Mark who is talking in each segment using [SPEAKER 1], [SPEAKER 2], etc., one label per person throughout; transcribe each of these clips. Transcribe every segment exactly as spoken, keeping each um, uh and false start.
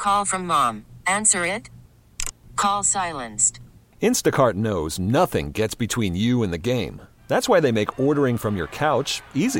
[SPEAKER 1] Call from mom. Answer it. Call silenced.
[SPEAKER 2] Instacart knows nothing gets between you and the game. That's why they make ordering from your couch easy.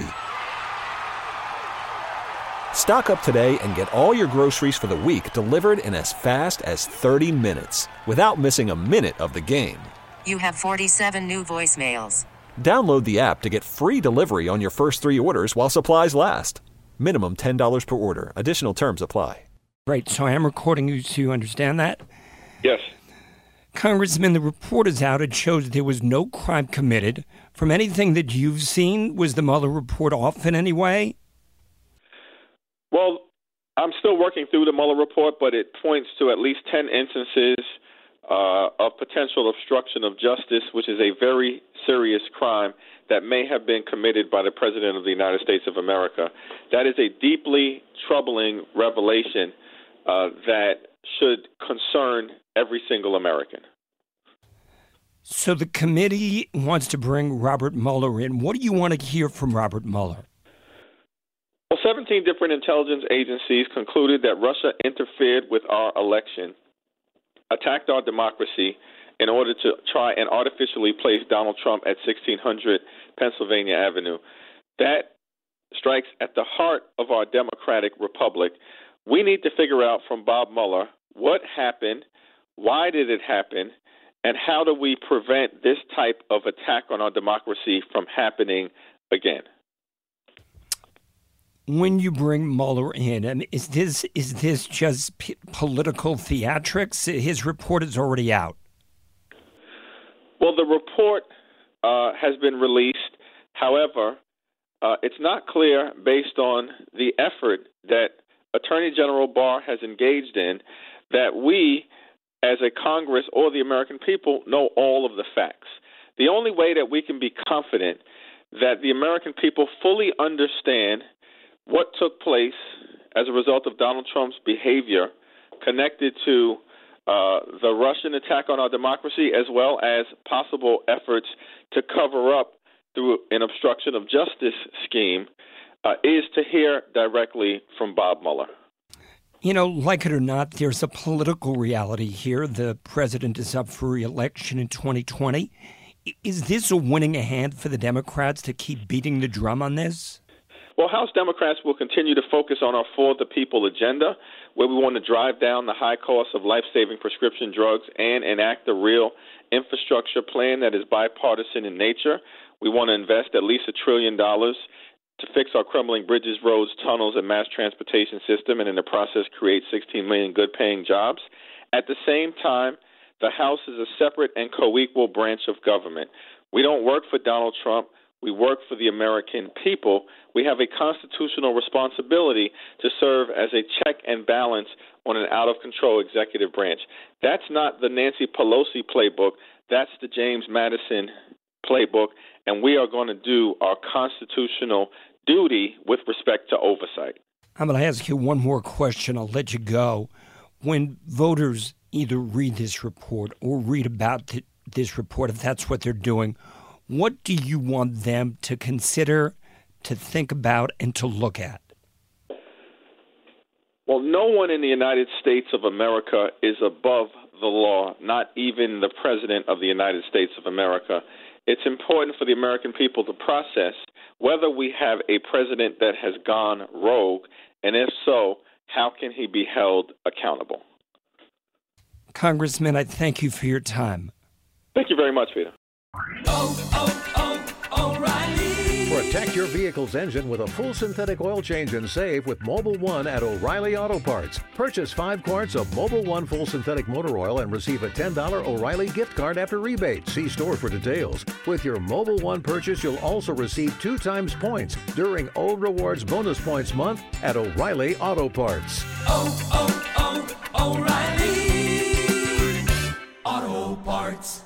[SPEAKER 2] Stock up today and get all your groceries for the week delivered in as fast as thirty minutes without missing a minute of the game.
[SPEAKER 1] You have forty-seven new voicemails.
[SPEAKER 2] Download the app to get free delivery on your first three orders while supplies last. Minimum ten dollars per order. Additional terms apply.
[SPEAKER 3] Right, so I am recording you, so you understand that?
[SPEAKER 4] Yes.
[SPEAKER 3] Congressman, the report is out. It shows there was no crime committed. From anything that you've seen, was the Mueller report off in any way?
[SPEAKER 4] Well, I'm still working through the Mueller report, but it points to at least ten instances uh, of potential obstruction of justice, which is a very serious crime that may have been committed by the President of the United States of America. That is a deeply troubling revelation uh, that should concern every single American.
[SPEAKER 3] So the committee wants to bring Robert Mueller in. What do you want to hear from Robert Mueller?
[SPEAKER 4] Well, seventeen different intelligence agencies concluded that Russia interfered with our election, attacked our democracy in order to try and artificially place Donald Trump at sixteen hundred Pennsylvania Avenue. That strikes at the heart of our democratic republic. We need to figure out from Bob Mueller what happened, why did it happen, and how do we prevent this type of attack on our democracy from happening again?
[SPEAKER 3] When you bring Mueller in, I mean, is this is this just p- political theatrics? His report is already out.
[SPEAKER 4] Well, the report uh, has been released. However, uh, it's not clear, based on the effort that Attorney General Barr has engaged in, that we, as a Congress or the American people, know all of the facts. The only way that we can be confident that the American people fully understand what took place as a result of Donald Trump's behavior connected to uh, the Russian attack on our democracy, as well as possible efforts to cover up through an obstruction of justice scheme, uh, is to hear directly from Bob Mueller.
[SPEAKER 3] You know, like it or not, there's a political reality here. The president is up for re-election in twenty twenty. Is this a winning hand for the Democrats to keep beating the drum on this?
[SPEAKER 4] Well, House Democrats will continue to focus on our For the People agenda, where we want to drive down the high cost of life-saving prescription drugs and enact a real infrastructure plan that is bipartisan in nature. We want to invest at least a trillion dollars to fix our crumbling bridges, roads, tunnels, and mass transportation system, and in the process create sixteen million good-paying jobs. At the same time, the House is a separate and co-equal branch of government. We don't work for Donald Trump. We work for the American people. We have a constitutional responsibility to serve as a check and balance on an out-of-control executive branch. That's not the Nancy Pelosi playbook. That's the James Madison playbook, and we are going to do our constitutional duty with respect to oversight.
[SPEAKER 3] I'm going to ask you one more question. I'll let you go. When voters either read this report or read about th- this report, if that's what they're doing, what do you want them to consider, to think about, and to look at?
[SPEAKER 4] Well, no one in the United States of America is above the law, not even the President of the United States of America. It's important for the American people to process whether we have a president that has gone rogue, and if so, how can he be held accountable?
[SPEAKER 3] Congressman, I thank you for your time.
[SPEAKER 4] Thank you very much, Peter.
[SPEAKER 5] Oh, oh, oh, O'Reilly.
[SPEAKER 6] Protect your vehicle's engine with a full synthetic oil change and save with Mobil one at O'Reilly Auto Parts. Purchase five quarts of Mobil one full synthetic motor oil and receive a ten dollars O'Reilly gift card after rebate. See store for details. With your Mobil one purchase, you'll also receive two times points during O Rewards Bonus Points Month at O'Reilly Auto Parts.
[SPEAKER 5] Oh, oh, oh, O'Reilly Auto Parts.